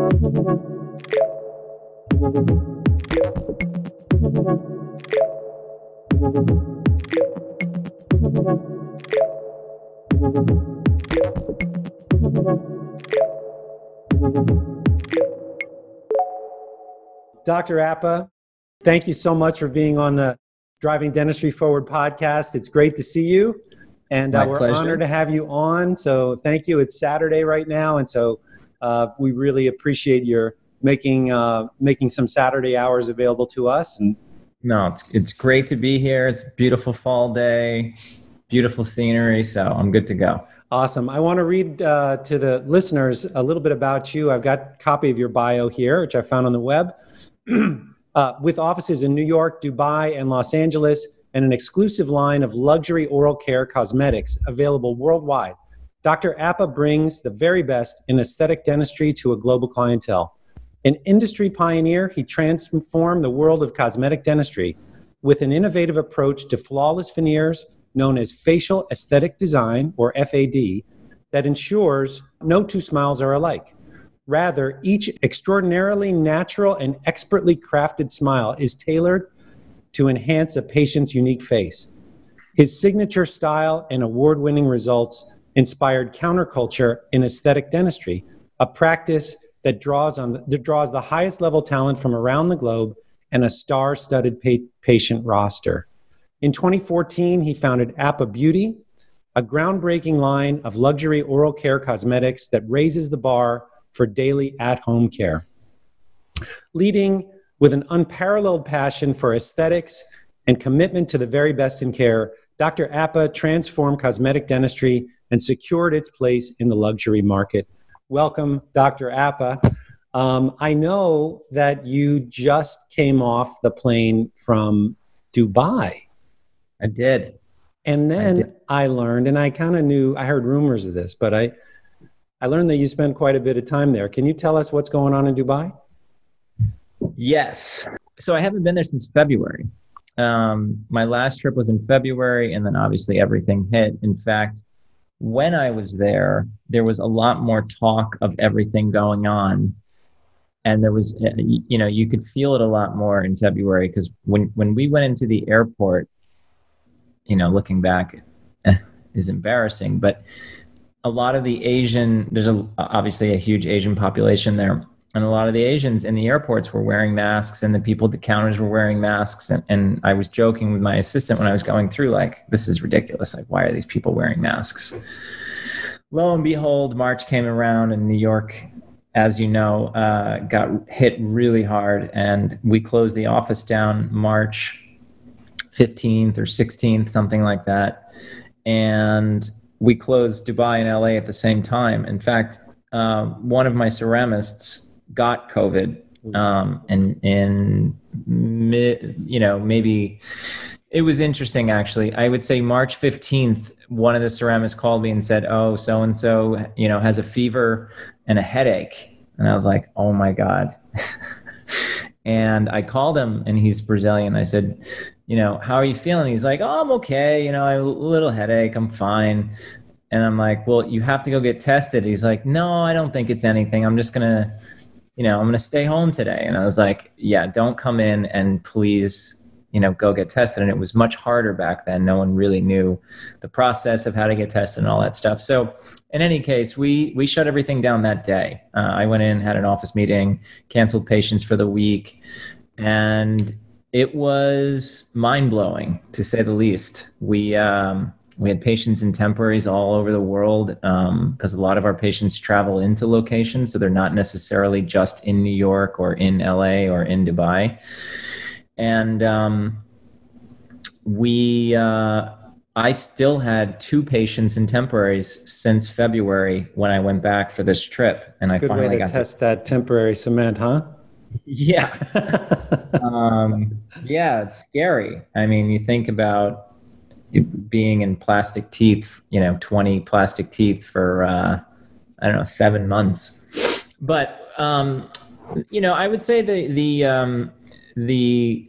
Dr. Appa, thank you so much for being on the Driving Dentistry Forward podcast. It's great to see you, and we're pleasure. honored to have you on. So thank you. It's Saturday right now, and so we really appreciate your making some Saturday hours available to us. And no, it's great to be here. It's a beautiful fall day, beautiful scenery, so I'm good to go. Awesome. I want to read to the listeners a little bit about you. I've got a copy of your bio here, which I found on the web. With offices in New York, Dubai, and Los Angeles, and an exclusive line of luxury oral care cosmetics available worldwide, Dr. Appa brings the very best in aesthetic dentistry to a global clientele. An industry pioneer, he transformed the world of cosmetic dentistry with an innovative approach to flawless veneers known as facial aesthetic design, or FAD, that ensures no two smiles are alike. Rather, each extraordinarily natural and expertly crafted smile is tailored to enhance a patient's unique face. His signature style and award-winning results inspired counterculture in aesthetic dentistry, a practice that draws the highest level talent from around the globe and a star-studded patient roster. In 2014, he founded Appa Beauty, a groundbreaking line of luxury oral care cosmetics that raises the bar for daily at-home care. Leading with an unparalleled passion for aesthetics and commitment to the very best in care, Dr. Appa transformed cosmetic dentistry and secured its place in the luxury market. Welcome, Dr. Appa. I know that you just came off the plane from Dubai. I did. And then I learned, and I kind of knew, I heard rumors of this, but I learned that you spent quite a bit of time there. Can you tell us what's going on in Dubai? Yes. So I haven't been there since February. My last trip was in February, and then obviously everything hit. In fact, when I was there was a lot more talk of everything going on. And there was, you could feel it a lot more in February, because when we went into the airport, looking back is embarrassing, but a lot of the there's obviously a huge Asian population there. And a lot of the Asians in the airports were wearing masks, and the people at the counters were wearing masks. And I was joking with my assistant when I was going through, like, this is ridiculous. Like, why are these people wearing masks? Lo and behold, March came around, and New York, as you know, got hit really hard. And we closed the office down March 15th or 16th, something like that. And we closed Dubai and LA at the same time. In fact, one of my ceramists got COVID, and maybe it was interesting, actually. I would say March 15th, one of the ceramists called me and said, "Oh, so-and-so, has a fever and a headache." And I was like, "Oh my God." And I called him, and he's Brazilian. I said, "How are you feeling?" He's like, "Oh, I'm okay. I have a little headache. I'm fine." And I'm like, "Well, you have to go get tested." He's like, "No, I don't think it's anything. I'm just going to, I'm going to stay home today." And I was like, "Yeah, don't come in, and please, go get tested." And it was much harder back then. No one really knew the process of how to get tested and all that stuff. So in any case, we shut everything down that day. I went in, had an office meeting, canceled patients for the week, and it was mind-blowing, to say the least. We had patients in temporaries all over the world, because a lot of our patients travel into locations, so they're not necessarily just in New York or in LA or in Dubai. And I still had 2 patients in temporaries since February when I went back for this trip, and I finally got to test that temporary cement, huh? Yeah. Yeah, it's scary. I mean, you think about being in plastic teeth, 20 plastic teeth for, 7 months. But, I would say the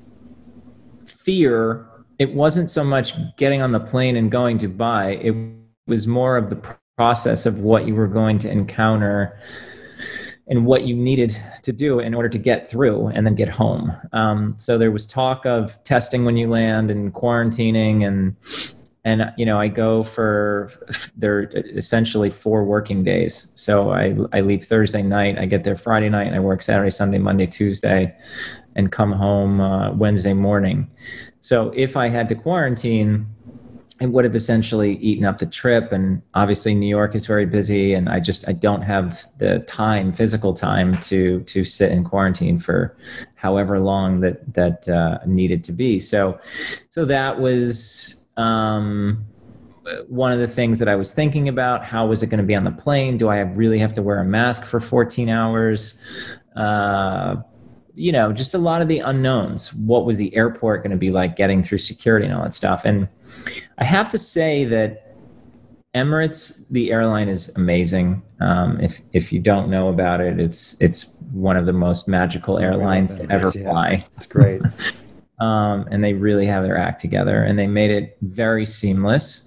fear, it wasn't so much getting on the plane and going to Dubai. It was more of the process of what you were going to encounter and what you needed to do in order to get through and then get home. So there was talk of testing when you land and quarantining, and I go for, they're essentially 4 working days. So I leave Thursday night, I get there Friday night, and I work Saturday, Sunday, Monday, Tuesday, and come home Wednesday morning. So if I had to quarantine, it would have essentially eaten up the trip. And obviously New York is very busy, and I don't have the physical time to sit in quarantine for however long that needed to be. So that was one of the things that I was thinking about. How was it going to be on the plane? Do I really have to wear a mask for 14 hours? Just a lot of the unknowns. What was the airport going to be like, getting through security and all that stuff? And I have to say that Emirates, the airline, is amazing. If you don't know about it, it's one of the most magical airlines to ever fly. It's great. And they really have their act together, and they made it very seamless.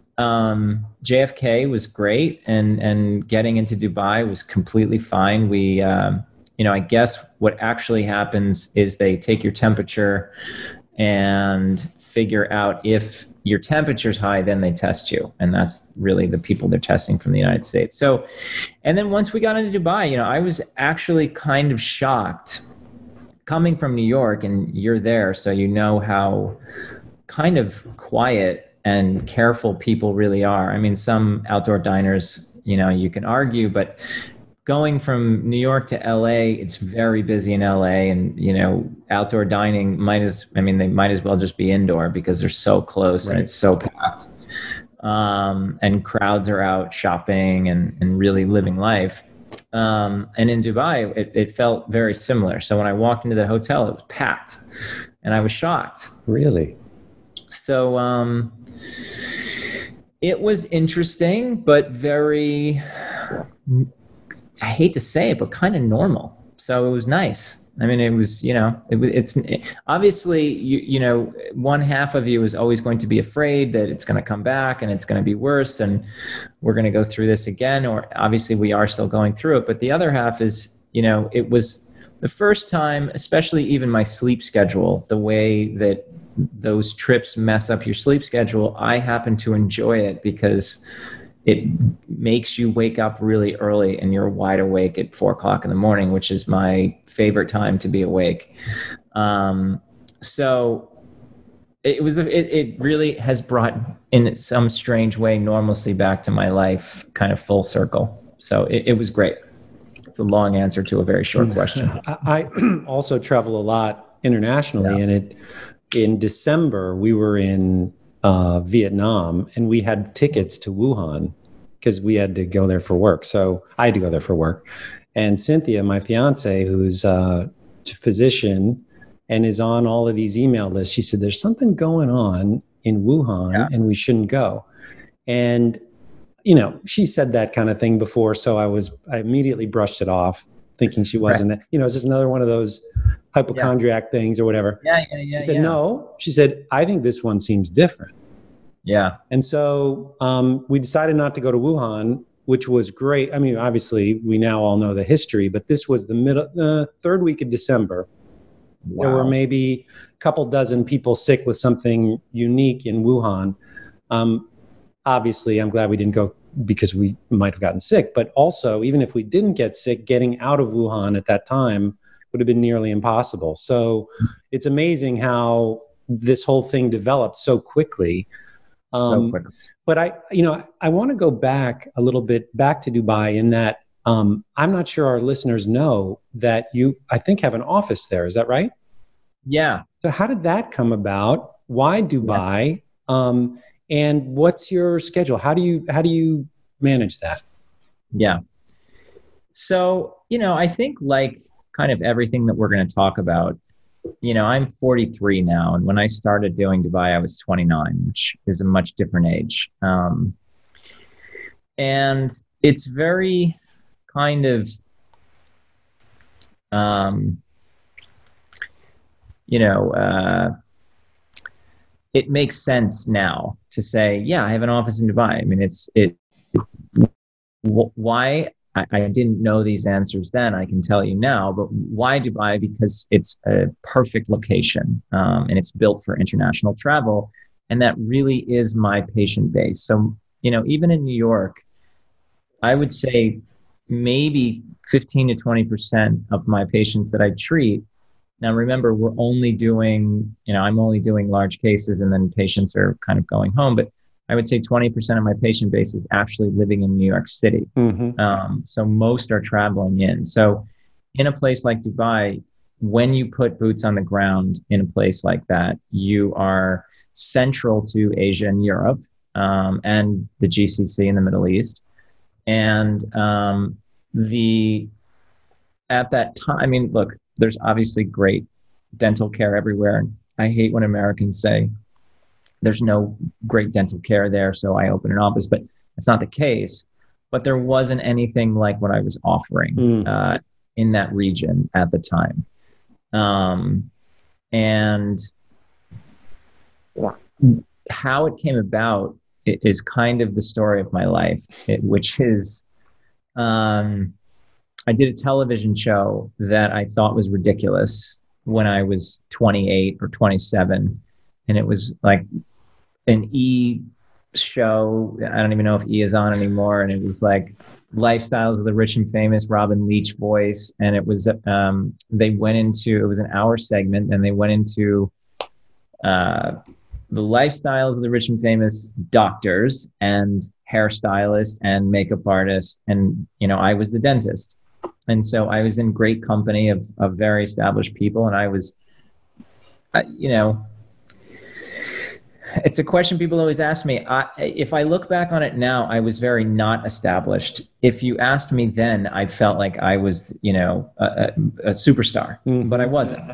JFK was great, and getting into Dubai was completely fine. We, I guess what actually happens is they take your temperature and figure out if your temperature's high, then they test you. And that's really the people they're testing from the United States. So, and then once we got into Dubai, I was actually kind of shocked coming from New York, and you're there, so you know how kind of quiet and careful people really are. I mean, some outdoor diners, you can argue, but going from New York to LA, it's very busy in LA, and outdoor dining they might as well just be indoor because they're so close. Right. And it's so packed. And crowds are out shopping and really living life. And in Dubai, it felt very similar. So when I walked into the hotel, it was packed, and I was shocked. Really? So it was interesting, but very, I hate to say it, but kind of normal. So it was nice. I mean, it was, it's obviously, one half of you is always going to be afraid that it's going to come back and it's going to be worse and we're going to go through this again, or obviously we are still going through it. But the other half is, it was the first time, especially even my sleep schedule, the way that those trips mess up your sleep schedule, I happen to enjoy it because it makes you wake up really early and you're wide awake at 4:00 in the morning, which is my favorite time to be awake. So it really has brought, in some strange way, normalcy back to my life, kind of full circle. So it was great. It's a long answer to a very short question. I also travel a lot internationally, and in December we were in Vietnam, and we had tickets to Wuhan because we had to go there for work. So I had to go there for work. And Cynthia, my fiance, who's a physician and is on all of these email lists, she said, there's something going on in Wuhan and we shouldn't go. And, she said that kind of thing before. So I immediately brushed it off, thinking she wasn't, it's just another one of those hypochondriac things or whatever. She said, no, she said, I think this one seems different. Yeah. And so we decided not to go to Wuhan, which was great. I mean, obviously, we now all know the history, but this was the third week of December. Wow. There were maybe a couple dozen people sick with something unique in Wuhan. Obviously, I'm glad we didn't go because we might have gotten sick. But also, even if we didn't get sick, getting out of Wuhan at that time would have been nearly impossible. So it's amazing how this whole thing developed so quickly. But I want to go back a little bit, back to Dubai, in that I'm not sure our listeners know that you, I think, have an office there. Is that right? Yeah. So how did that come about? Why Dubai? Yeah. And what's your schedule? How do you manage that? Yeah. So, I think like kind of everything that we're going to talk about, I'm 43 now. And when I started doing Dubai, I was 29, which is a much different age. And it's very kind of, it makes sense now to say, yeah, I have an office in Dubai. I mean, why I didn't know these answers then. I can tell you now. But why Dubai? Because it's a perfect location, and it's built for international travel, and that really is my patient base. So, even in New York, I would say maybe 15 to 20% of my patients that I treat. Now, remember, we're only doing, I'm only doing large cases, and then patients are kind of going home. But I would say 20% of my patient base is actually living in New York City. So most are traveling in. So in a place like Dubai, when you put boots on the ground in a place like that, you are central to Asia and Europe, and the GCC in the Middle East. And at that time, I mean, look, there's obviously great dental care everywhere. I hate when Americans say there's no great dental care there, so I open an office, but that's not the case. But there wasn't anything like what I was offering in that region at the time. And how it came about is kind of the story of my life, which is I did a television show that I thought was ridiculous when I was 28 or 27. And it was like an E show. I don't even know if E is on anymore. And it was like Lifestyles of the Rich and Famous, Robin Leach voice. And it was, they went into, it was an hour segment, and they went into the lifestyles of the rich and famous doctors and hairstylists and makeup artists. And, I was the dentist. And so I was in great company of very established people. And I was, it's a question people always ask me. If I look back on it now, I was very not established. If you asked me then, I felt like I was, a superstar, but I wasn't.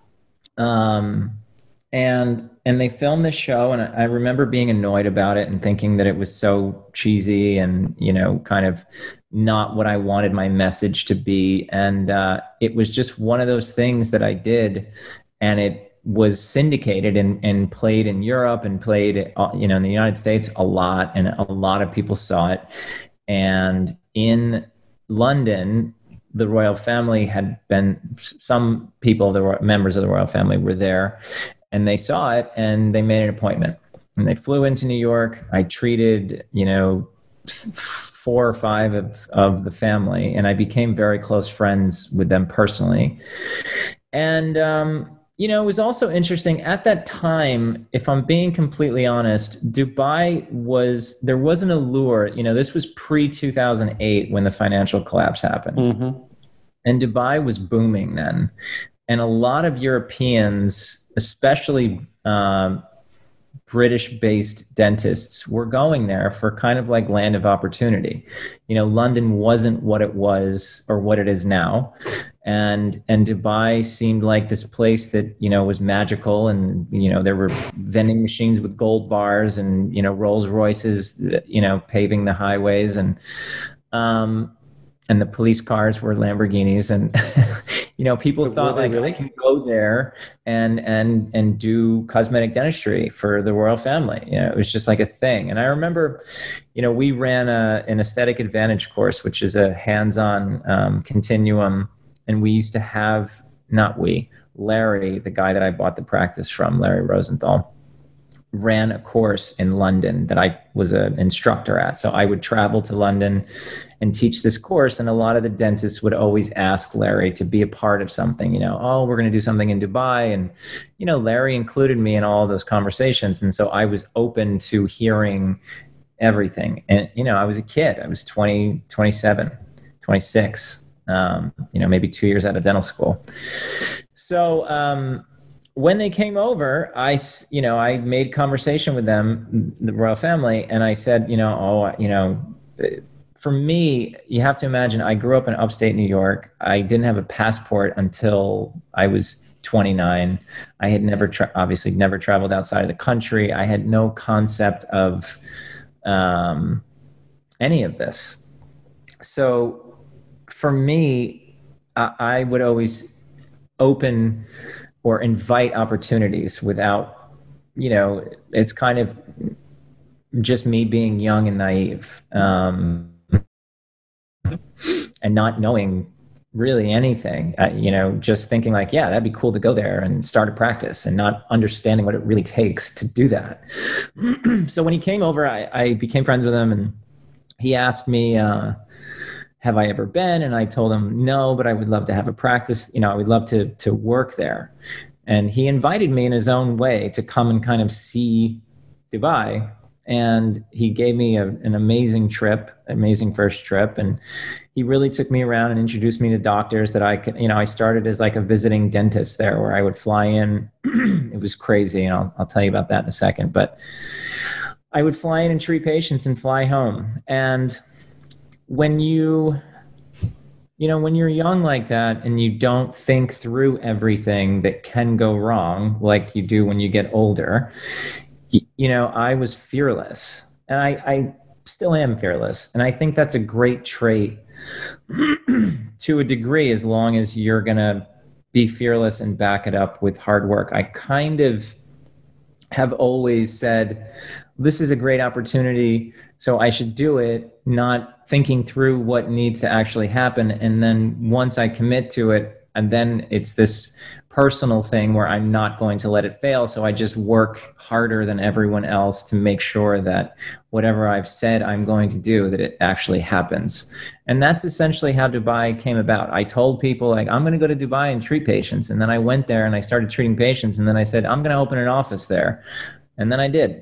And they filmed this show, and I remember being annoyed about it and thinking that it was so cheesy and, kind of not what I wanted my message to be. And it was just one of those things that I did, and it was syndicated and played in Europe and played, in the United States a lot, and a lot of people saw it. And in London, the royal family had been, some people, the members of the royal family were there, and they saw it, and they made an appointment, and they flew into New York. I treated, 4 or 5 of the family, and I became very close friends with them personally. And, it was also interesting at that time, if I'm being completely honest, Dubai there was an allure, this was pre-2008 when the financial collapse happened. And Dubai was booming then. And a lot of Europeans, especially British-based dentists, were going there for kind of like land of opportunity. London wasn't what it was or what it is now. And Dubai seemed like this place that, was magical. And, there were vending machines with gold bars and, Rolls Royces, paving the highways, and the police cars were Lamborghinis. And, people thought like, really? I can go there and do cosmetic dentistry for the royal family. It was just like a thing. And I remember, we ran an aesthetic advantage course, which is a hands-on continuum. And we used to have, Larry, the guy that I bought the practice from, Larry Rosenthal, ran a course in London that I was an instructor at. So I would travel to London and teach this course. And a lot of the dentists would always ask Larry to be a part of something, we're going to do something in Dubai. And, Larry included me in all of those conversations. And so I was open to hearing everything. And, I was a kid. I was 20, 27, 26. Maybe 2 years out of dental school. So when they came over, I made conversation with them, the royal family, and I said, for me, you have to imagine, I grew up in upstate New York. I didn't have a passport until I was 29. I had obviously never traveled outside of the country. I had no concept of any of this. So for me, I would always open or invite opportunities without, it's kind of just me being young and naive. and not knowing really anything, just thinking like, yeah, that'd be cool to go there and start a practice, and not understanding what it really takes to do that. So when he came over, I became friends with him, and he asked me, have I ever been? And I told him no, but I would love to have a practice. I would love to work there. And he invited me in his own way to come and kind of see Dubai. And he gave me an amazing first trip. And he really took me around and introduced me to doctors that I could, I started as like a visiting dentist there, where I would fly in. It was crazy. And I'll tell you about that in a second. But I would fly in and treat patients and fly home. And when you're young like that and you don't think through everything that can go wrong like you do when you get older, I was fearless, and I still am fearless. And I think that's a great trait to a degree, as long as you're going to be fearless and back it up with hard work. I kind of have always said, this is a great opportunity, so I should do it, not thinking through what needs to actually happen. And then once I commit to it, and then it's this personal thing where I'm not going to let it fail. So I just work harder than everyone else to make sure that whatever I've said I'm going to do, that it actually happens. And that's essentially how Dubai came about. I told people, like, I'm going to go to Dubai and treat patients. And then I went there and I started treating patients. And then I said, I'm going to open an office there. And then I did.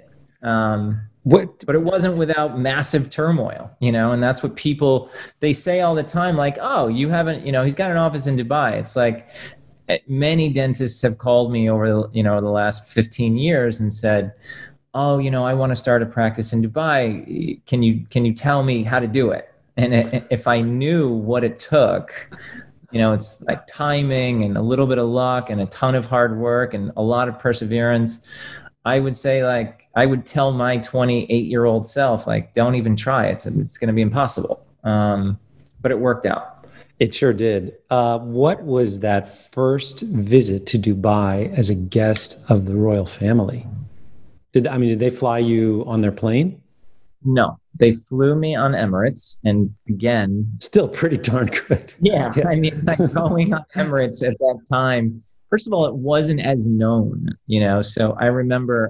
But it wasn't without massive turmoil, and that's what they say all the time, like, oh, you haven't, he's got an office in Dubai. It's like, many dentists have called me over, the last 15 years and said, oh, I want to start a practice in Dubai. Can you tell me how to do it? And if I knew what it took, it's like timing and a little bit of luck and a ton of hard work and a lot of perseverance, I would say, like, I would tell my 28-year-old self, like, don't even try. It's going to be impossible. But it worked out. It sure did. What was that first visit to Dubai as a guest of the royal family? Did they fly you on their plane? No, they flew me on Emirates. And again, still pretty darn good. Yeah. Going on Emirates at that time, first of all, it wasn't as known, so I remember,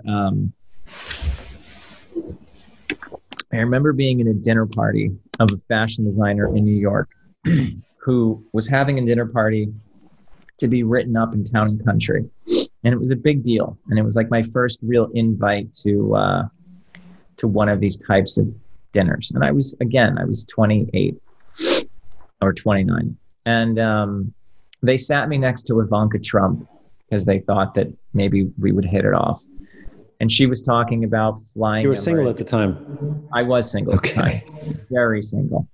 being in a dinner party of a fashion designer in New York who was having a dinner party to be written up in Town and Country. And it was a big deal. And it was like my first real invite to one of these types of dinners. And I was 28 or 29. And they sat me next to Ivanka Trump because they thought that maybe we would hit it off. And she was talking about flying. You were single at the time? I was single at the time. Very single.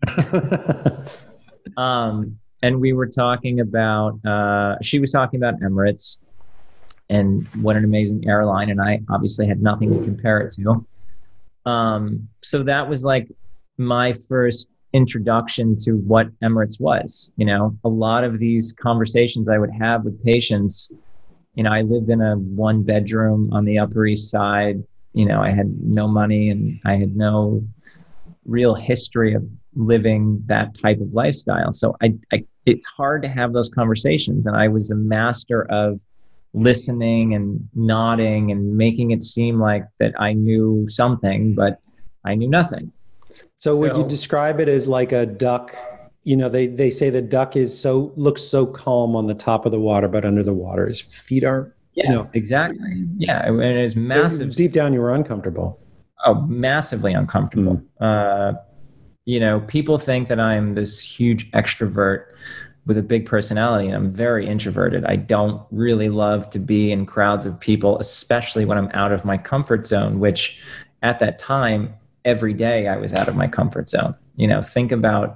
And we were talking about, she was talking about Emirates and what an amazing airline. And I obviously had nothing to compare it to. So that was like my first introduction to what Emirates was. A lot of these conversations I would have with patients, I lived in a 1-bedroom on the Upper East Side. I had no money and I had no real history of living that type of lifestyle. So it's hard to have those conversations. And I was a master of listening and nodding and making it seem like that I knew something, but I knew nothing. So would you describe it as like a duck? They say the duck looks so calm on the top of the water, but under the water, his feet are. Yeah, exactly. Yeah, and it's massive. Deep down, you were uncomfortable. Oh, massively uncomfortable. People think that I'm this huge extrovert with a big personality, and I'm very introverted. I don't really love to be in crowds of people, especially when I'm out of my comfort zone, which at that time, every day I was out of my comfort zone. Think about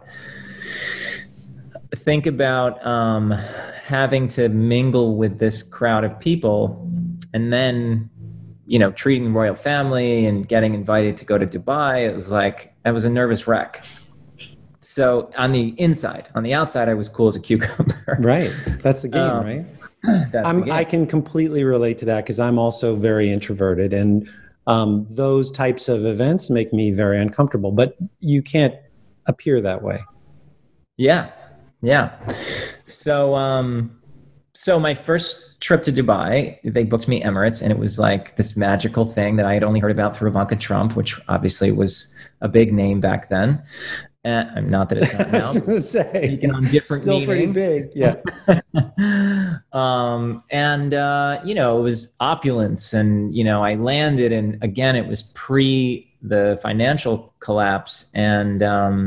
having to mingle with this crowd of people and then, treating the royal family and getting invited to go to Dubai. It was like, I was a nervous wreck. So on the inside, on the outside, I was cool as a cucumber. Right. That's the game, right? I can completely relate to that because I'm also very introverted, and those types of events make me very uncomfortable, but you can't appear that way. Yeah. Yeah. So, so my first trip to Dubai, they booked me Emirates, and it was like this magical thing that I had only heard about through Ivanka Trump, which obviously was a big name back then. Not that it's not I now, was but going to say, taken on different still pretty meaning. big. Yeah. And you know, it was opulence, and you know, I landed, and again, it was pre the financial collapse, and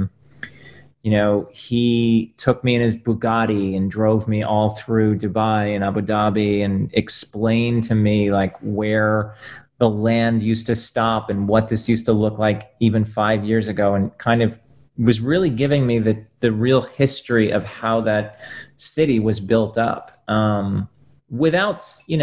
you know, he took me in his Bugatti and drove me all through Dubai and Abu Dhabi and explained to me like where the land used to stop and what this used to look like even 5 years ago, and kind of was really giving me the real history of how that city was built up. Without,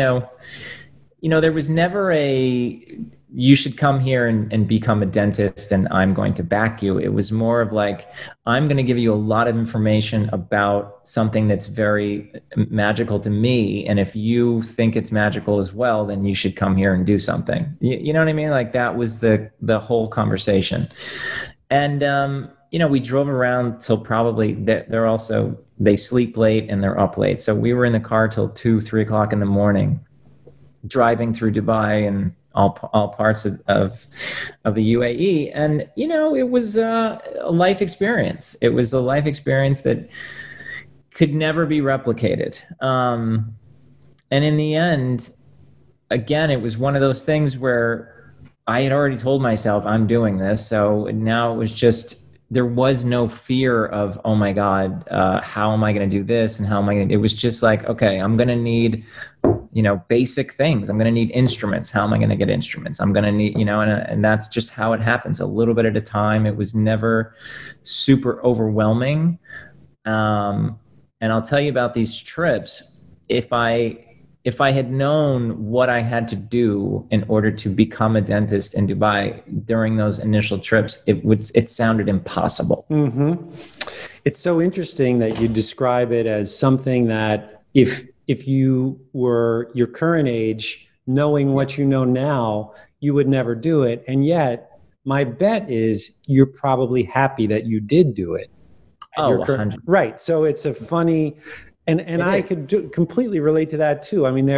there was never a, you should come here and become a dentist and I'm going to back you. It was more of like, I'm going to give you a lot of information about something that's very magical to me. And if you think it's magical as well, then you should come here and do something. You know what I mean? Like that was the whole conversation. And, we drove around till probably they sleep late and they're up late. So we were in the car till 2-3 o'clock in the morning, driving through Dubai and all parts of the UAE. And, it was a life experience. It was a life experience that could never be replicated. And in the end, again, it was one of those things where I had already told myself I'm doing this. So now it was just, there was no fear of, oh my God, how am I going to do this? And how am I going to, it was just like, okay, I'm going to need, basic things. I'm going to need instruments. How am I going to get instruments? I'm going to need, and that's just how it happens, a little bit at a time. It was never super overwhelming. And I'll tell you about these trips. If I had known what I had to do in order to become a dentist in Dubai during those initial trips, it sounded impossible. Mm-hmm. It's so interesting that you describe it as something that if you were your current age, knowing what you know now, you would never do it. And yet, my bet is you're probably happy that you did do it. Oh, 100%. Right. So it's a funny, and I could completely relate to that too. I mean,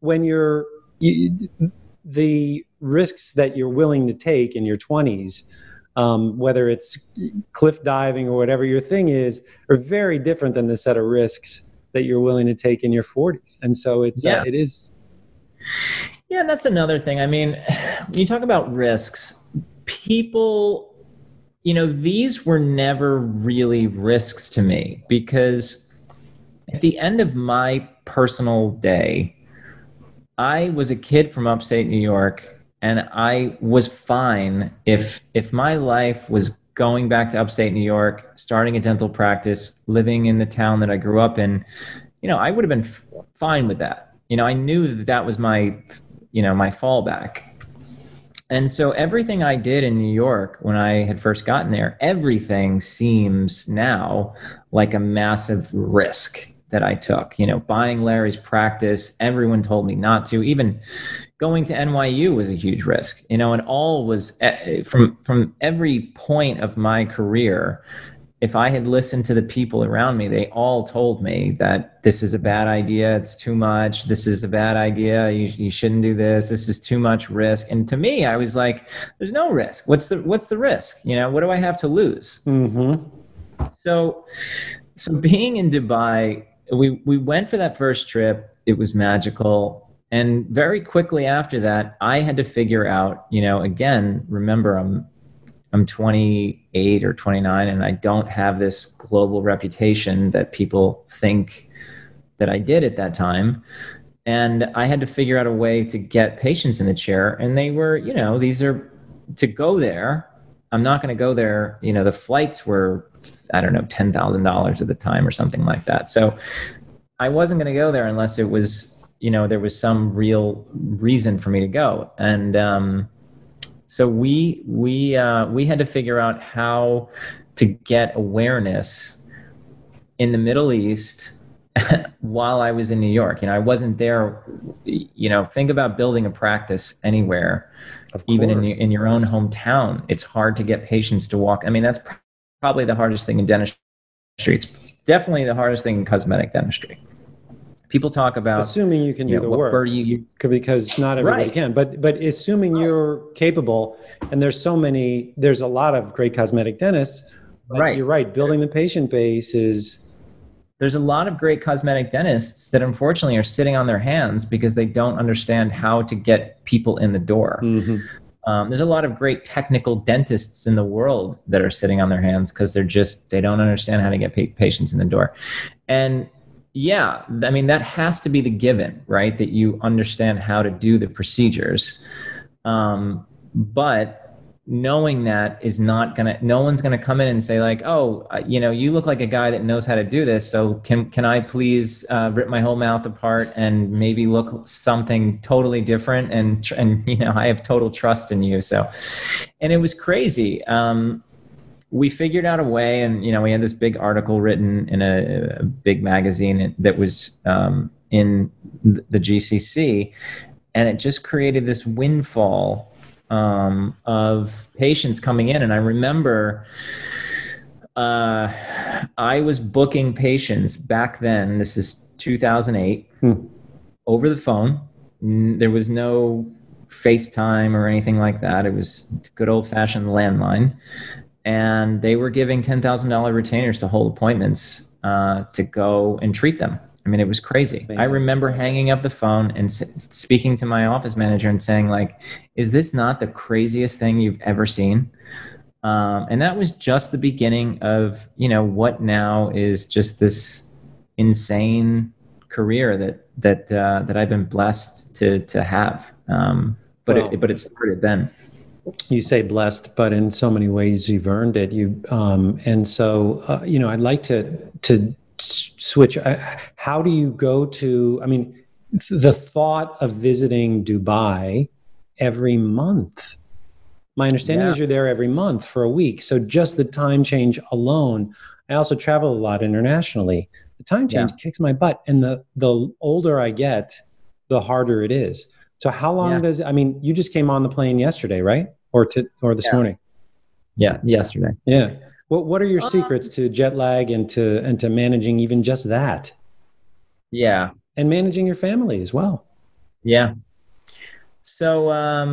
the risks that you're willing to take in your 20s, whether it's cliff diving or whatever your thing is, are very different than the set of risks that you're willing to take in your 40s. And so it is. Yeah, that's another thing. I mean, when you talk about risks, people, these were never really risks to me, because at the end of my personal day, I was a kid from upstate New York, and I was fine if my life was going back to upstate New York, starting a dental practice, living in the town that I grew up in. I would have been fine with that. I knew that was my fallback. And so everything I did in New York when I had first gotten there, everything seems now like a massive risk that I took. Buying Larry's practice, everyone told me not to. Even going to NYU was a huge risk. And all was from every point of my career. If I had listened to the people around me, they all told me that this is a bad idea. It's too much. This is a bad idea. You shouldn't do this. This is too much risk. And to me, I was like, there's no risk. What's the risk? What do I have to lose? Mm-hmm. So being in Dubai, we went for that first trip. It was magical. And very quickly after that, I had to figure out, again, remember, I'm 28 or 29, and I don't have this global reputation that people think that I did at that time. And I had to figure out a way to get patients in the chair. And they were, these are, to go there, I'm not going to go there. The flights were, I don't know, $10,000 at the time or something like that. So I wasn't going to go there unless it was, there was some real reason for me to go. And so we had to figure out how to get awareness in the Middle East while I was in New York. I wasn't there. Think about building a practice anywhere, even in your own hometown. It's hard to get patients to walk. I mean, that's probably the hardest thing in dentistry It's definitely the hardest thing in cosmetic dentistry. People talk about assuming you can do the work, because not everybody can. But assuming you're capable, and there's a lot of great cosmetic dentists. But you're right. Building the patient base is. There's a lot of great cosmetic dentists that unfortunately are sitting on their hands because they don't understand how to get people in the door. Mm-hmm. There's a lot of great technical dentists in the world that are sitting on their hands because they don't understand how to get patients in the door. And yeah, I mean, that has to be the given, right? That you understand how to do the procedures. But knowing that is no one's gonna come in and say like, oh, you look like a guy that knows how to do this. So can I please rip my whole mouth apart and maybe look something totally different? And I have total trust in you. So, and it was crazy. We figured out a way, and we had this big article written in a big magazine that was in the GCC, and it just created this windfall of patients coming in. And I remember I was booking patients back then. This is 2008, over the phone. There was no FaceTime or anything like that. It was good old-fashioned landline. And they were giving $10,000 retainers to hold appointments to go and treat them. I mean, it was crazy. Amazing. I remember hanging up the phone and speaking to my office manager and saying, like, is this not the craziest thing you've ever seen? And that was just the beginning of, what now is just this insane career that I've been blessed to have. But it started then. You say blessed, but in so many ways you've earned it. I'd like to switch. How do you go to, the thought of visiting Dubai every month. My understanding is you're there every month for a week. So just the time change alone. I also travel a lot internationally. The time change kicks my butt. And the older I get, the harder it is. So how long does you just came on the plane yesterday, right? Or this morning? Yeah, yesterday. Yeah. What are your secrets to jet lag and to managing even just that? Yeah. And managing your family as well. Yeah. So,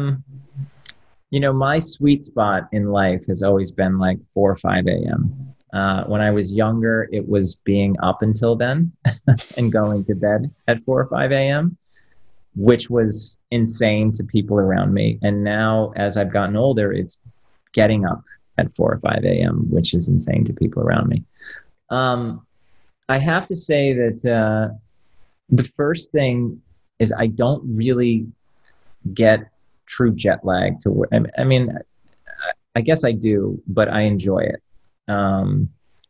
my sweet spot in life has always been like 4 or 5 a.m. When I was younger, it was being up until then and going to bed at 4 or 5 a.m., which was insane to people around me. And now, as I've gotten older, it's getting up at 4 or 5 a.m., which is insane to people around me. I have to say that the first thing is I don't really get true jet lag to work. I guess I do, but I enjoy it. I'm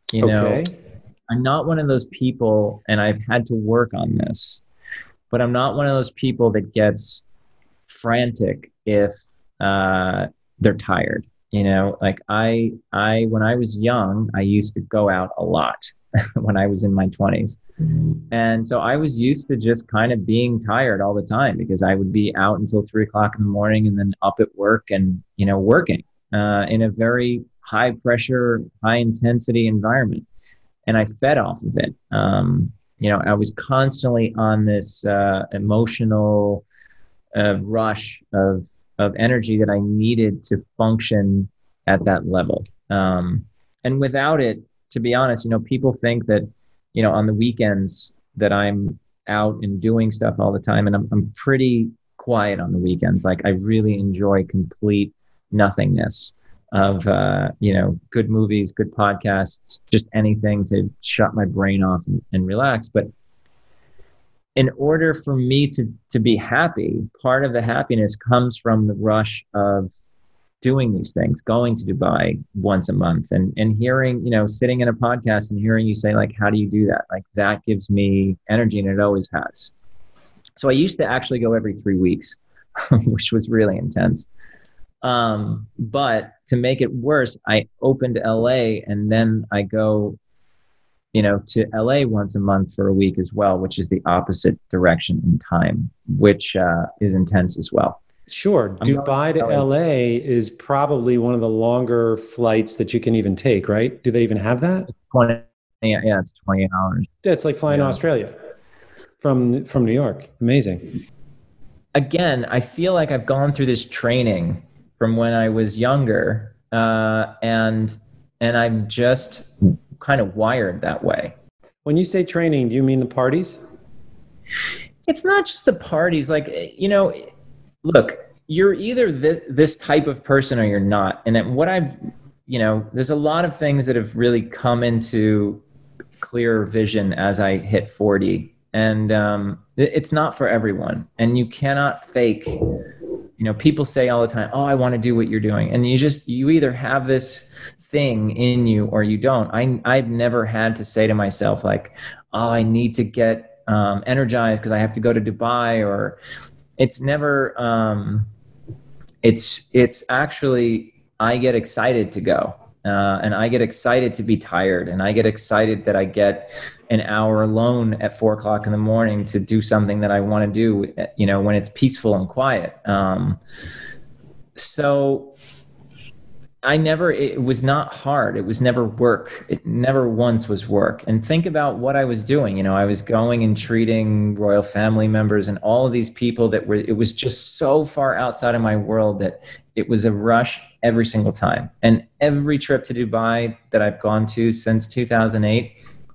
not one of those people, and I've had to work on this, but I'm not one of those people that gets frantic if they're tired. Like when I was young, I used to go out a lot when I was in my 20s. And so I was used to just kind of being tired all the time because I would be out until 3 o'clock in the morning and then up at work and, working in a very high pressure, high intensity environment. And I fed off of it. I was constantly on this emotional rush of energy that I needed to function at that level. And without it, to be honest, people think that, on the weekends that I'm out and doing stuff all the time, and I'm pretty quiet on the weekends. Like I really enjoy complete nothingness of, good movies, good podcasts, just anything to shut my brain off and relax. But in order for me to be happy, part of the happiness comes from the rush of doing these things, going to Dubai once a month and hearing, sitting in a podcast and hearing you say, like, how do you do that? Like that gives me energy, and it always has. So I used to actually go every 3 weeks, which was really intense. But to make it worse, I opened LA and then I go, to LA once a month for a week as well, which is the opposite direction in time, which is intense as well. Sure. Dubai to LA is probably one of the longer flights that you can even take, right? Do they even have that? Yeah, it's 28 hours. That's like flying to Yeah. Australia from New York. Amazing. Again, I feel like I've gone through this training from when I was younger, and I'm just kind of wired that way. When you say training, do you mean the parties? It's not just the parties. Like, look, you're either this type of person or you're not. And what I've, there's a lot of things that have really come into clearer vision as I hit 40. And it's not for everyone. And you cannot fake, people say all the time, oh, I want to do what you're doing. And you either have this thing in you or you don't. I've never had to say to myself, like, oh, I need to get energized because I have to go to Dubai, or it's never, it's actually, I get excited to go. And I get excited to be tired, and I get excited that I get an hour alone at 4:00 in the morning to do something that I want to do, when it's peaceful and quiet. So it was not hard. It was never work. It never once was work. And think about what I was doing. I was going and treating royal family members and all of these people it was just so far outside of my world that it was a rush every single time. And every trip to Dubai that I've gone to since 2008,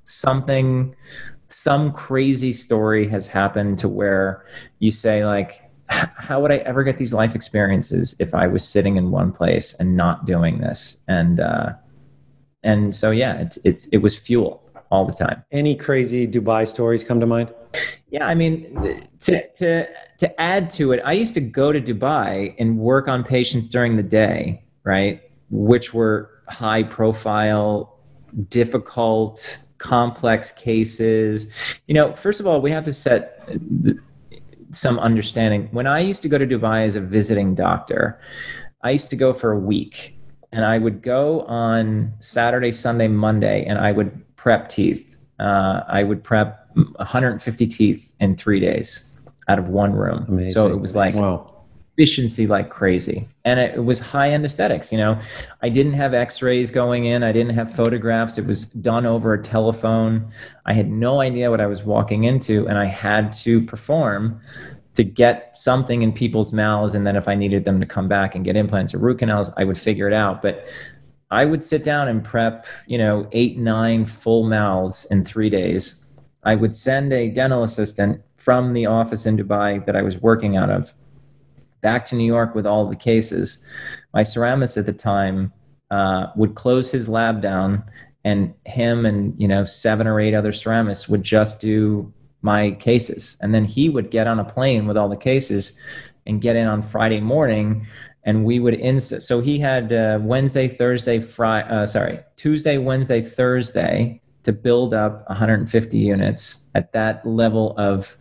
some crazy story has happened to where you say, like, how would I ever get these life experiences if I was sitting in one place and not doing this? And so, yeah, it was fuel all the time. Any crazy Dubai stories come to mind? Yeah, I mean, to add to it, I used to go to Dubai and work on patients during the day, right? Which were high profile, difficult, complex cases. First of all, we have to set some understanding. When I used to go to Dubai as a visiting doctor, I used to go for a week, and I would go on Saturday, Sunday, Monday, and I would prep teeth. I would prep 150 teeth in 3 days out of one room. Amazing. So it was like, wow, efficiency like crazy. And it was high-end aesthetics. I didn't have x-rays going in. I didn't have photographs. It was done over a telephone. I had no idea what I was walking into, and I had to perform to get something in people's mouths. And then if I needed them to come back and get implants or root canals, I would figure it out. But I would sit down and prep, 8, 9 full mouths in 3 days. I would send a dental assistant from the office in Dubai that I was working out of back to New York with all the cases. My ceramist at the time would close his lab down, and him and 7 or 8 other ceramists would just do my cases. And then he would get on a plane with all the cases and get in on Friday morning, and we would so he had Tuesday, Wednesday, Thursday to build up 150 units at that level of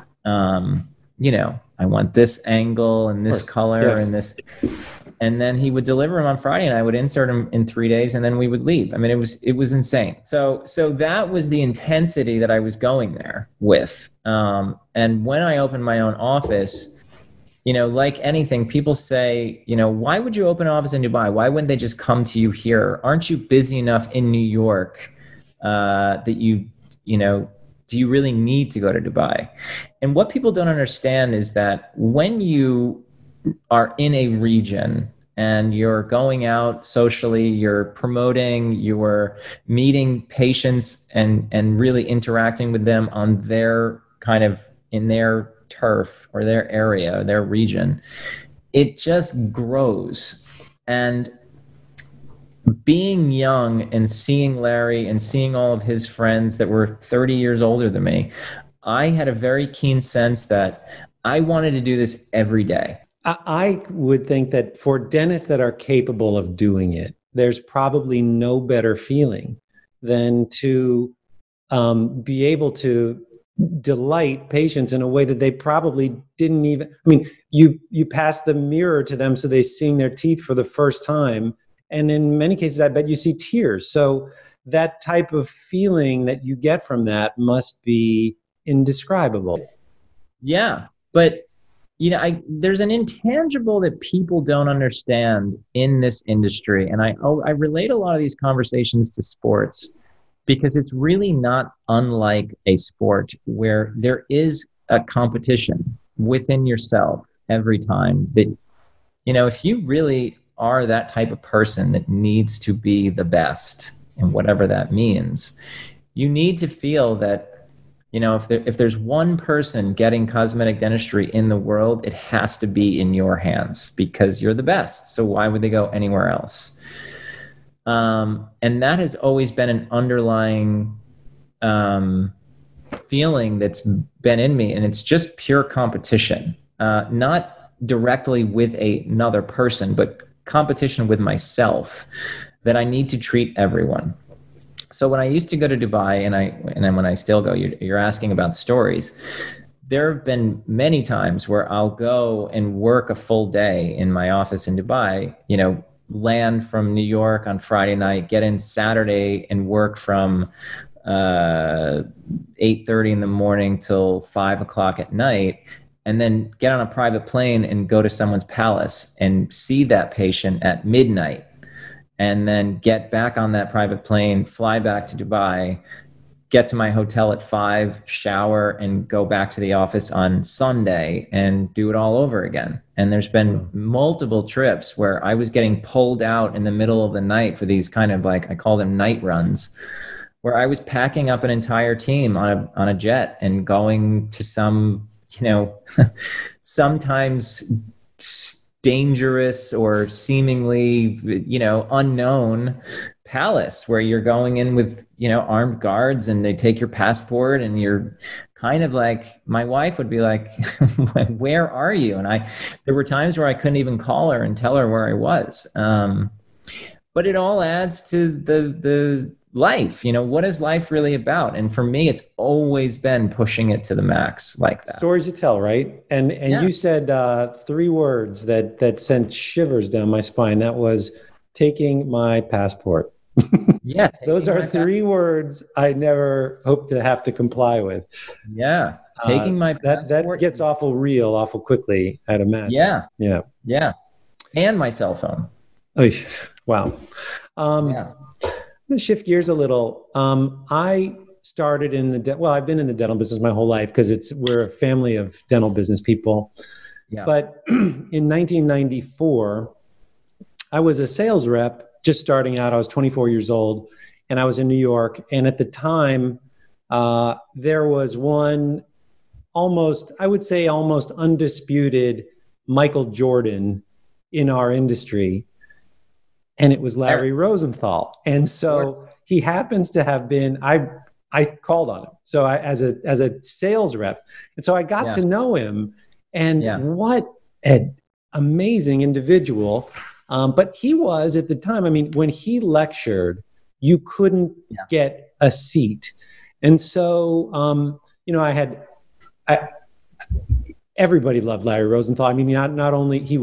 I want this angle and this color, yes, and this. And then he would deliver them on Friday, and I would insert them in 3 days, and then we would leave. I mean, it was insane. So that was the intensity that I was going there with. And when I opened my own office, like anything, people say, why would you open an office in Dubai? Why wouldn't they just come to you here? Aren't you busy enough in New York that do you really need to go to Dubai? And what people don't understand is that when you are in a region and you're going out socially, you're promoting, you're meeting patients and really interacting with them on their kind of in their turf or their area, their region, it just grows. And being young and seeing Larry and seeing all of his friends that were 30 years older than me, I had a very keen sense that I wanted to do this every day. I would think that for dentists that are capable of doing it, there's probably no better feeling than to be able to delight patients in a way that they probably didn't even, I mean, you pass the mirror to them so they're seeing their teeth for the first time. And in many cases, I bet you see tears. So that type of feeling that you get from that must be indescribable. Yeah, but there's an intangible that people don't understand in this industry. And I relate a lot of these conversations to sports. because it's really not unlike a sport where there is a competition within yourself every time that, if you really are that type of person that needs to be the best, and whatever that means, you need to feel that, if there's one person getting cosmetic dentistry in the world, it has to be in your hands because you're the best. So why would they go anywhere else? And that has always been an underlying feeling that's been in me. And it's just pure competition, not directly with another person, but competition with myself, that I need to treat everyone. So when I used to go to Dubai, and then when I still go, you're asking about stories. There have been many times where I'll go and work a full day in my office in Dubai, land from New York on Friday night, get in Saturday and work from 8:30 in the morning till 5 o'clock at night, and then get on a private plane and go to someone's palace and see that patient at midnight, and then get back on that private plane, fly back to Dubai, get to my hotel at 5, shower, and go back to the office on Sunday and do it all over again. And there's been multiple trips where I was getting pulled out in the middle of the night for these kind of, like, I call them night runs, where I was packing up an entire team on a jet and going to some, sometimes dangerous or seemingly, unknown palace, where you're going in with, armed guards, and they take your passport, and you're kind of like, my wife would be like, where are you? And there were times where I couldn't even call her and tell her where I was. But it all adds to the life. What is life really about? And for me, it's always been pushing it to the max like that. Stories to tell, right? And yeah. You said 3 words that sent shivers down my spine. That was taking my passport. Yeah. Those are 3 words I never hope to have to comply with. Yeah. Taking my passport. That gets awful real, awful quickly, I'd imagine. Yeah. Yeah. Yeah. And my cell phone. Oh, wow. Yeah. I'm going to shift gears a little. I started I've been in the dental business my whole life because we're a family of dental business people. Yeah. But in 1994, I was a sales rep just starting out. I was 24 years old, and I was in New York. And at the time, there was one almost undisputed Michael Jordan in our industry. And it was Larry Rosenthal. And so he happens to have been, I called on him. So as a sales rep. And so I got to know him, and what an amazing individual. But he was, at the time, when he lectured, you couldn't get a seat. And so, everybody loved Larry Rosenthal. Not only he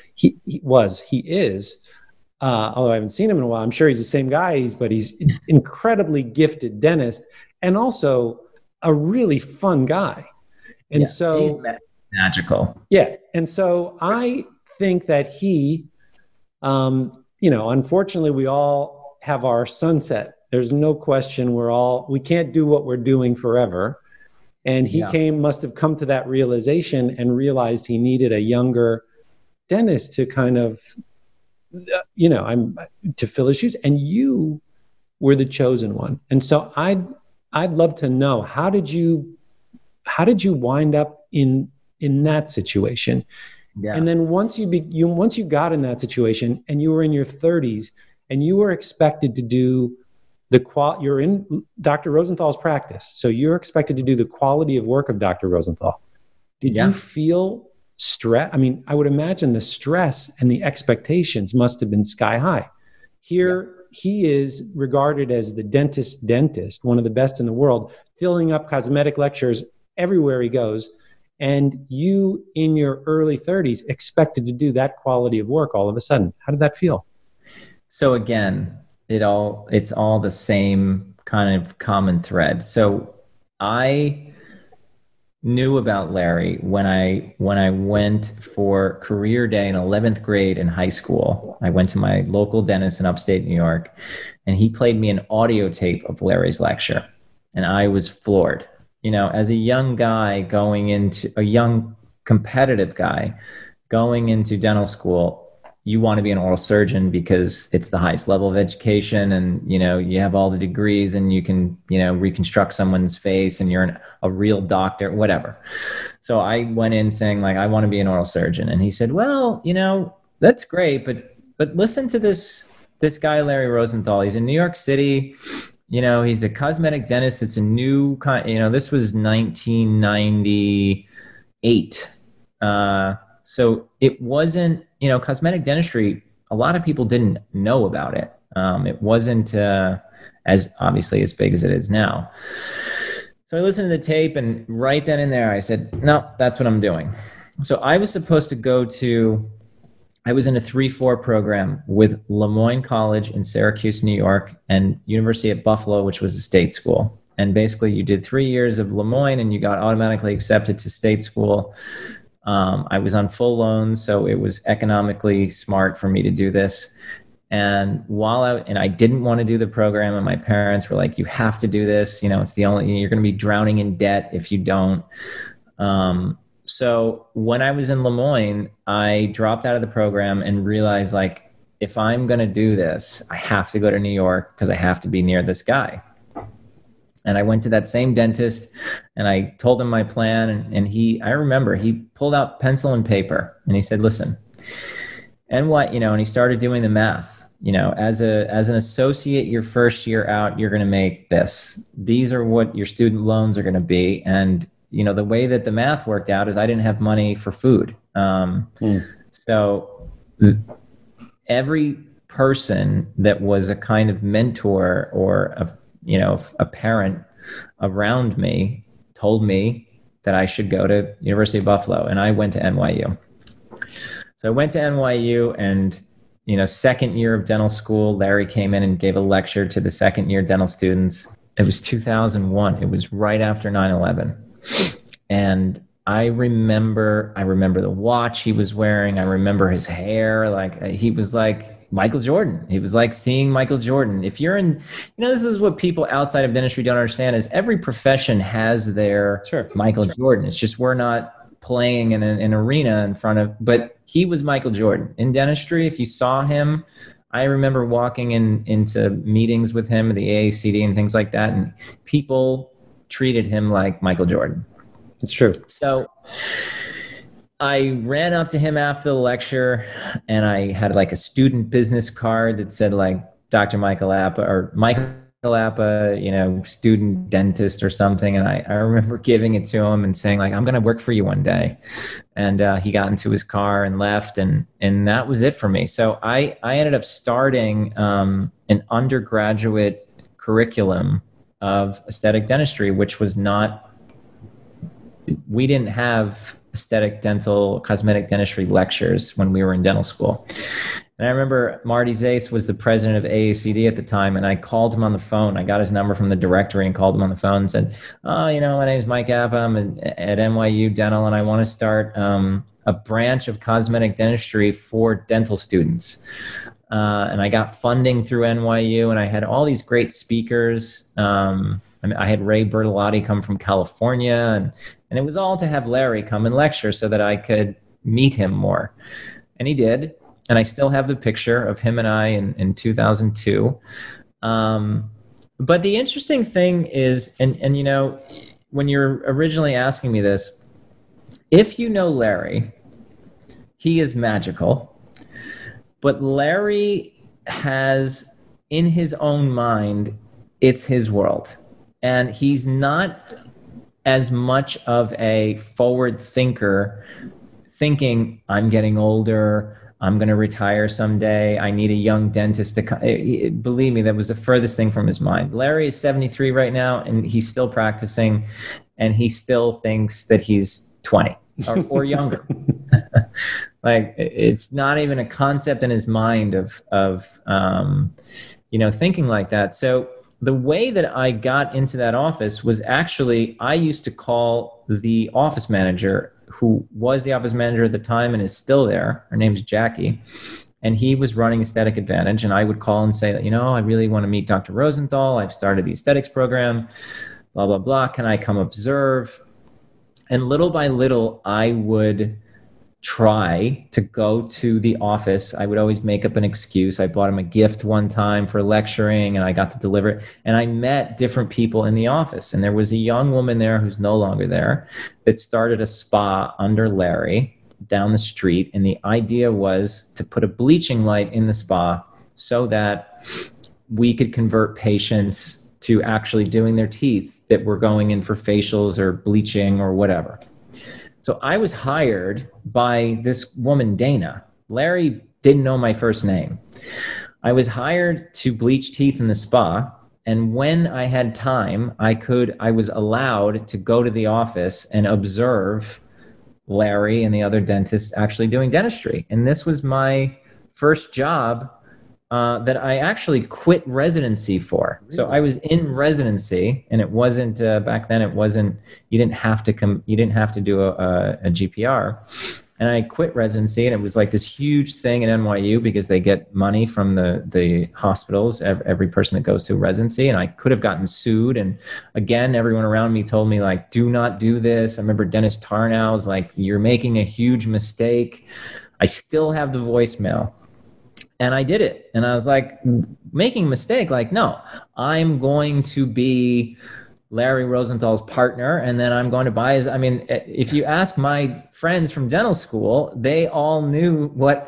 is, although I haven't seen him in a while, I'm sure he's the same guy, but he's an incredibly gifted dentist and also a really fun guy. And so he's magical. Yeah. And so I think that he, unfortunately, we all have our sunset. There's no question we can't do what we're doing forever. And he must have come to that realization and realized he needed a younger dentist to kind of, to fill his shoes, and you were the chosen one. And so I'd love to know, how did you wind up in that situation? Yeah. And then once you got in that situation and you were in your 30s and you were expected to do you're in Dr. Rosenthal's practice. So you're expected to do the quality of work of Dr. Rosenthal. Did you feel stress? I would imagine the stress and the expectations must have been sky high. Here, he is regarded as the dentist, one of the best in the world, filling up cosmetic lectures everywhere he goes. And you, in your early 30s, expected to do that quality of work all of a sudden. How did that feel? So again, it's all the same kind of common thread. So knew about Larry when I went for career day in 11th grade in high school. I went to my local dentist in upstate New York, and he played me an audio tape of Larry's lecture, and I was floored. You know, as a young guy a young competitive guy going into dental school, you want to be an oral surgeon because it's the highest level of education, and you know, you have all the degrees and you can, you know, reconstruct someone's face and you're a real doctor, whatever. So I went in saying like, I want to be an oral surgeon. And he said, well, you know, that's great, but listen to this guy, Larry Rosenthal. He's in New York City. You know, he's a cosmetic dentist. It's a new kind, you know, this was 1998. So it wasn't, you know, cosmetic dentistry, a lot of people didn't know about it. It wasn't as obviously as big as it is now. So I listened to the tape, and right then and there I said, no, that's what I'm doing. So I was supposed to I was in a 3-4 program with Lemoyne College in Syracuse, New York, and University at Buffalo, which was a state school. And basically you did 3 years of Lemoyne and you got automatically accepted to state school. I was on full loans, so it was economically smart for me to do this. And I didn't want to do the program, and my parents were like, you have to do this. You know, it's you're going to be drowning in debt if you don't. So when I was in Lemoyne, I dropped out of the program and realized, like, if I'm going to do this, I have to go to New York because I have to be near this guy. And I went to that same dentist and I told him my plan. And I remember he pulled out pencil and paper and he said, listen, and he started doing the math, you know, as an associate, your first year out, you're going to make this. These are what your student loans are going to be. And, you know, the way that the math worked out is I didn't have money for food. So every person that was a kind of mentor or a parent around me told me that I should go to University of Buffalo, and I went to NYU. So I went to NYU, and, you know, second year of dental school, Larry came in and gave a lecture to the second year dental students. It was 2001. It was right after 9/11. And I remember the watch he was wearing. I remember his hair. Like, he was like Michael Jordan. He was like seeing Michael Jordan. If you're in, you know, this is what people outside of dentistry don't understand, is every profession has their Michael Jordan. It's just we're not playing in an arena in front of, but he was Michael Jordan. In dentistry, if you saw him, I remember walking into meetings with him at the AACD and things like that, and people treated him like Michael Jordan. It's true. So I ran up to him after the lecture, and I had like a student business card that said like Dr. Michael Appa, or Michael Appa, you know, student dentist or something. And I remember giving it to him and saying like, I'm going to work for you one day. And he got into his car and left, and that was it for me. So I ended up starting an undergraduate curriculum of aesthetic dentistry, which was we didn't have aesthetic dental, cosmetic dentistry lectures when we were in dental school. And I remember Marty Zais was the president of AACD at the time, and I called him on the phone. I got his number from the directory and called him on the phone and said, oh, you know, my name is Mike Appa. I'm at NYU Dental, and I want to start a branch of cosmetic dentistry for dental students. And I got funding through NYU, and I had all these great speakers. I had Ray Bertolotti come from California, and it was all to have Larry come and lecture so that I could meet him more. And he did. And I still have the picture of him and I in 2002. But the interesting thing is, and you know, when you're originally asking me this, if you know Larry, he is magical. But Larry has, in his own mind, it's his world. And he's not as much of a forward thinker, thinking, I'm getting older, I'm going to retire someday, I need a young dentist to come. Believe me, that was the furthest thing from his mind. Larry is 73 right now, and he's still practicing, and he still thinks that he's 20 or younger. Like, it's not even a concept in his mind of thinking like that. So the way that I got into that office was actually, I used to call the office manager, who was the office manager at the time and is still there. Her name's Jackie. And he was running Aesthetic Advantage. And I would call and say, I really want to meet Dr. Rosenthal. I've started the aesthetics program, blah, blah, blah. Can I come observe? And little by little, I would try to go to the office. I would always make up an excuse. I bought him a gift one time for lecturing and I got to deliver it. And I met different people in the office. And there was a young woman there who's no longer there that started a spa under Larry down the street. And the idea was to put a bleaching light in the spa so that we could convert patients to actually doing their teeth that were going in for facials or bleaching or whatever. So I was hired by this woman, Dana. Larry didn't know my first name. I was hired to bleach teeth in the spa. And when I had time, I was allowed to go to the office and observe Larry and the other dentists actually doing dentistry. And this was my first job that I actually quit residency for. Really? So I was in residency, and it wasn't back then. It wasn't. You didn't have to do a GPR, and I quit residency, and it was like this huge thing at NYU because they get money from the hospitals. Every person that goes to residency, and I could have gotten sued. And again, everyone around me told me like, do not do this. I remember Dennis Tarnow was like, you're making a huge mistake. I still have the voicemail. And I did it. And I was like, making a mistake? Like, no, I'm going to be Larry Rosenthal's partner. And then I'm going to buy his, if you ask my friends from dental school, they all knew what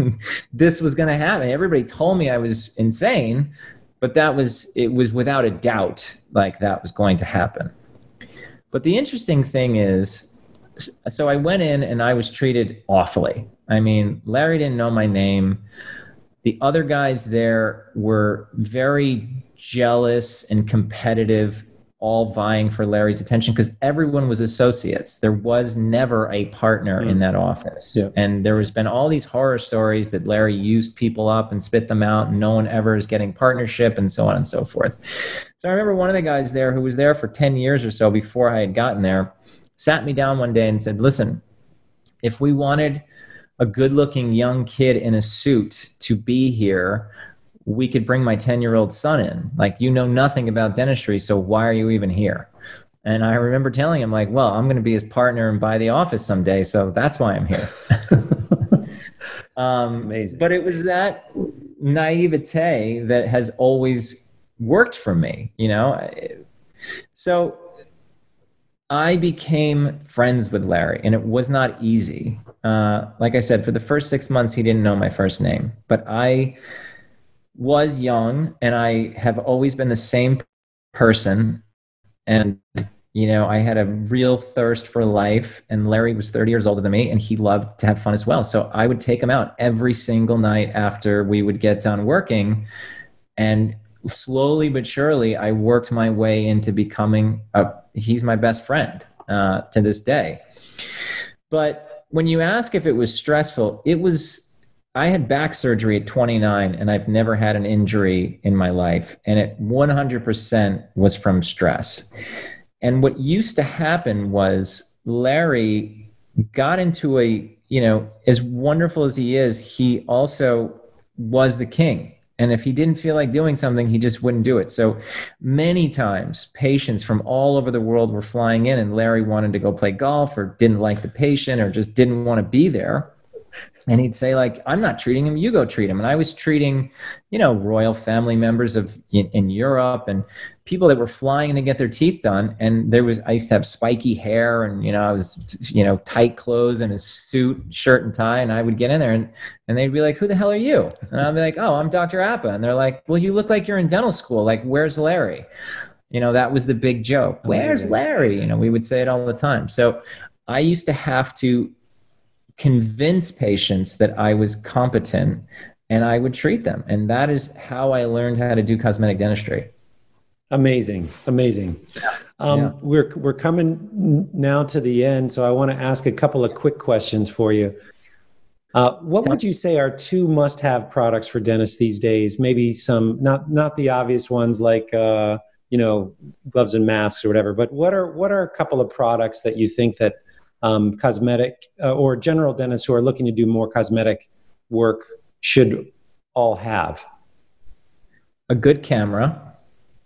this was going to happen. Everybody told me I was insane, but it was without a doubt like that was going to happen. But the interesting thing is, so I went in and I was treated awfully. Larry didn't know my name. The other guys there were very jealous and competitive, all vying for Larry's attention because everyone was associates. There was never a partner in that office. Yeah. And there has been all these horror stories that Larry used people up and spit them out and no one ever is getting partnership and so on and so forth. So I remember one of the guys there who was there for 10 years or so before I had gotten there, sat me down one day and said, listen, if we wanted a good-looking young kid in a suit to be here, we could bring my 10-year-old son in. Like, you know nothing about dentistry, so why are you even here? And I remember telling him, like, well, I'm going to be his partner and buy the office someday, so that's why I'm here. Amazing. But it was that naivete that has always worked for me, So I became friends with Larry, and it was not easy. Like I said, for the first 6 months, he didn't know my first name, but I was young and I have always been the same person. And, I had a real thirst for life, and Larry was 30 years older than me and he loved to have fun as well. So I would take him out every single night after we would get done working, and slowly but surely I worked my way into becoming he's my best friend to this day. But when you ask if it was stressful, I had back surgery at 29 and I've never had an injury in my life. And it 100% was from stress. And what used to happen was Larry got into as wonderful as he is, he also was the king. And if he didn't feel like doing something, he just wouldn't do it. So many times patients from all over the world were flying in and Larry wanted to go play golf or didn't like the patient or just didn't want to be there. And he'd say, like, I'm not treating him, you go treat him. And I was treating, royal family members in Europe and people that were flying in to get their teeth done. And I used to have spiky hair and, I was, tight clothes and a suit, shirt and tie. And I would get in there and they'd be like, who the hell are you? And I'd be like, oh, I'm Dr. Appa. And they're like, well, you look like you're in dental school. Like, where's Larry? That was the big joke. Where's Larry? We would say it all the time. So I used to have to convince patients that I was competent and I would treat them. And that is how I learned how to do cosmetic dentistry. Amazing. We're coming now to the end. So I want to ask a couple of quick questions for you. What would you say are two must-have products for dentists these days? Maybe some, not the obvious ones like, gloves and masks or whatever, but what are a couple of products that you think that cosmetic or general dentists who are looking to do more cosmetic work should all have? A good camera,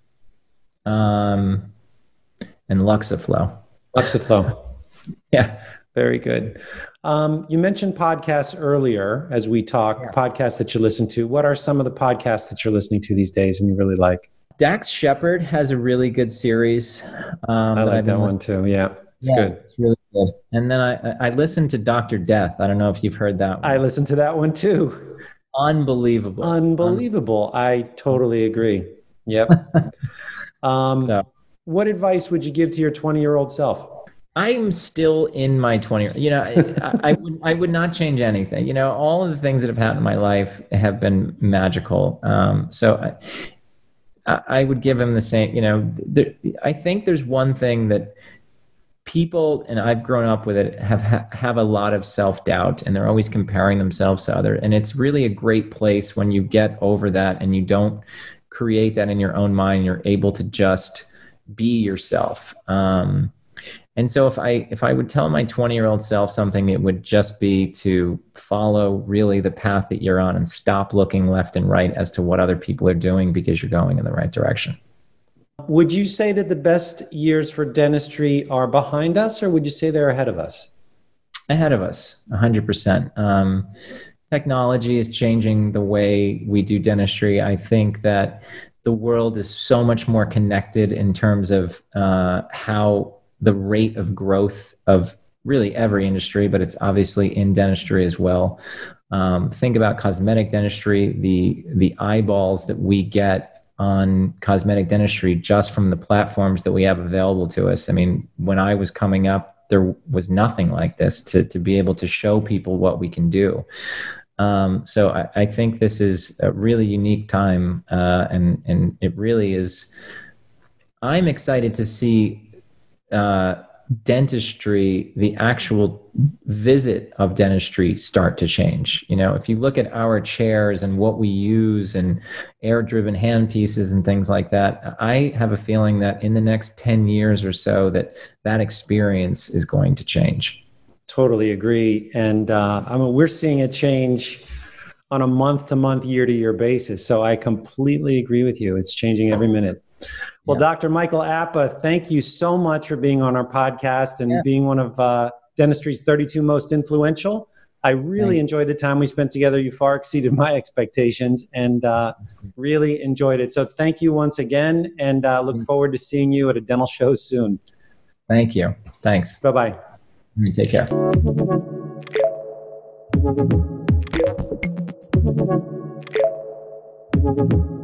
and Luxaflow. Luxaflow. Yeah. Very good. You mentioned podcasts earlier as we talk, podcasts that you listen to. What are some of the podcasts that you're listening to these days and you really like? Dax Shepard has a really good series. I like that one too. Yeah, it's good. It's really good. And then I listened to Dr. Death. I don't know if you've heard that one. I listened to that one too. Unbelievable. I totally agree. Yep. What advice would you give to your 20-year-old self? I'm still in my 20s. I would not change anything. All of the things that have happened in my life have been magical. So I would give him the same. I think there's one thing that people, and I've grown up with it, have a lot of self-doubt, and they're always comparing themselves to others. And it's really a great place when you get over that and you don't create that in your own mind. You're able to just be yourself. And so if I would tell my 20-year-old self something, it would just be to follow really the path that you're on and stop looking left and right as to what other people are doing, because you're going in the right direction. Would you say that the best years for dentistry are behind us, or would you say they're ahead of us? Ahead of us, 100%. Technology is changing the way we do dentistry. I think that the world is so much more connected in terms of how the rate of growth of really every industry, but it's obviously in dentistry as well. Think about cosmetic dentistry, the eyeballs that we get on cosmetic dentistry just from the platforms that we have available to us. I mean, when I was coming up, there was nothing like this to be able to show people what we can do. So I think this is a really unique time, and it really is. I'm excited to see dentistry, the actual visit of dentistry, start to change. If you look at our chairs and what we use and air-driven handpieces and things like that, I have a feeling that in the next 10 years or so that experience is going to change. Totally agree. And we're seeing it change on a month-to-month, year-to-year basis. So I completely agree with you. It's changing every minute. Well, yeah. Dr. Michael Appa, thank you so much for being on our podcast and being one of dentistry's 32 most influential. I really enjoyed the time we spent together. You far exceeded my expectations and really enjoyed it. So thank you once again, and look forward to seeing you at a dental show soon. Thank you. Thanks. Bye-bye. Take care.